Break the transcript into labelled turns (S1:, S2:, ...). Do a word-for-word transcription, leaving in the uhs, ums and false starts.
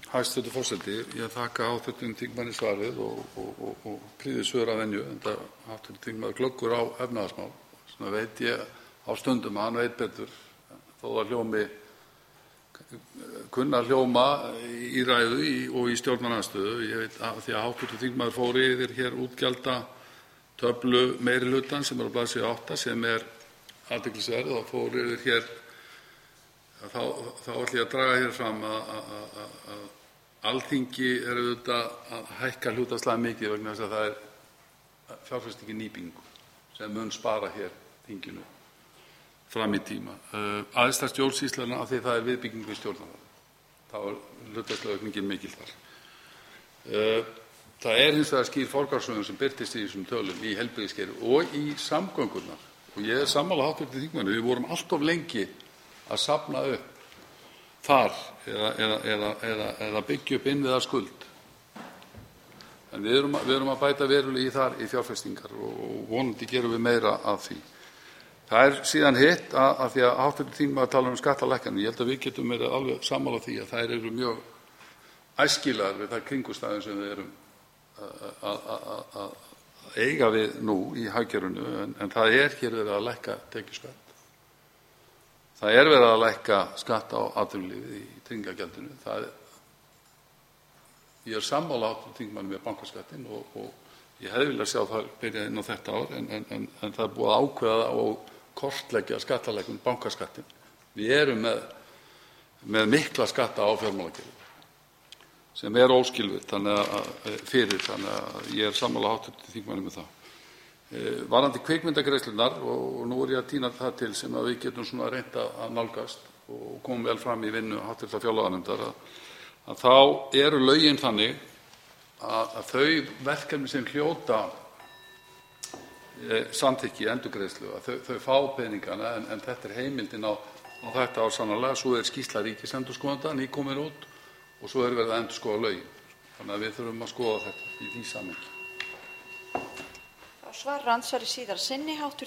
S1: Hæstv. forseti. Ég þakka hv. þingmanni svarið og, og, og, og prýði svör að venju, enda hv. þingmaður glöggur á efnahagsmál. Svona veit ég á stundum að hann veit betur, þó að hljómi kunna hljóma í ræðu í, og í stjórnarandstöðu. Ég veit að því að hv. þingmaður fór yfir hér útgjalda töflu meirihlutann sem er á blaðsíðu átta, sem er athyglisverð, og fór yfir hér þá, þá ætla ég að draga hér fram að, að, að Alþingi er auðvitað að hækka hlutfallslega mikið vegna þess að það er fjárfesting í nýbyggingu sem mun spara hér þinginu fram í tíma. Uh, Æðsta stjórnsýslan, af því það er viðbygging við Stjórnarráðið. Þá er hlutfallslega aukningin mikil þar. Uh, það er hins vegar skýr forgangsröðun sem birtist í þessum tölum í heilbrigðiskerfi og í samgöngurnar. Og ég er sammála hv. þingmanni, við vorum allt of lengi að safna upp þar eða, eða, eða, eða, eða byggja upp innviðaskuld. En við erum, við erum að bæta verulega í þar í fjárfestingar og vonandi gerum við meira af því. Það er síðan hitt að, að því að hv. þingmaður talar um skattalækkanir. Ég held að við getum verið alveg sammála því að þær eru mjög æskilegar við þær kringumstæður sem við erum að, að, að eiga við nú í hagkerfinu, en, en það er hér verið að lækka tekjuskatt. Það er verið að lækka skatt á atvinnulífið í tryggingagjaldinu. Það er, ég er sammála hv. þingmanni með bankaskattinn og, og ég hefði viljað sjá það byrja inn á þetta ár, en, en, en, en það er búið að ákveða og kortleggja skattalækkun bankaskattinn. Við erum með, með mikla skatta á fjármálakerfið sem er óskilvirkt þannig að, fyrir, þannig að ég er sammála hv. þingmanni með það. Varðandi kvikmyndagreiðslurnar, og nú er ég að tína það til sem að við getum svona reynt að nálgast og komum vel fram í vinnu hv. fjárlaganefndar, að, að þá eru lögin þannig að, að þau verkefni sem hljóta e, samþykki endurgreiðslu, að þau, þau fá peningana, en, en þetta er heimildin á, á þetta ár sannarlega. Svo er skýrsla ríkisendurskoðanda nýkomin út og svo er verið að endurskoða lögin. Þannig að við þurfum að skoða þetta í því samhengi.
S2: Svarar andsvari síðar sinni hv.